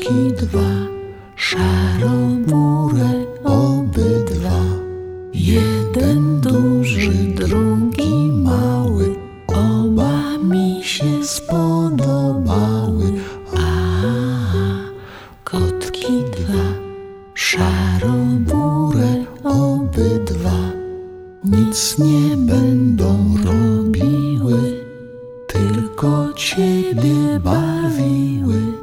Kotki dwa, szarobury obydwa. Jeden duży, drugi mały, oba mi się spodobały. Kotki dwa, szarobury obydwa, nic nie będą robiły, tylko ciebie bawiły.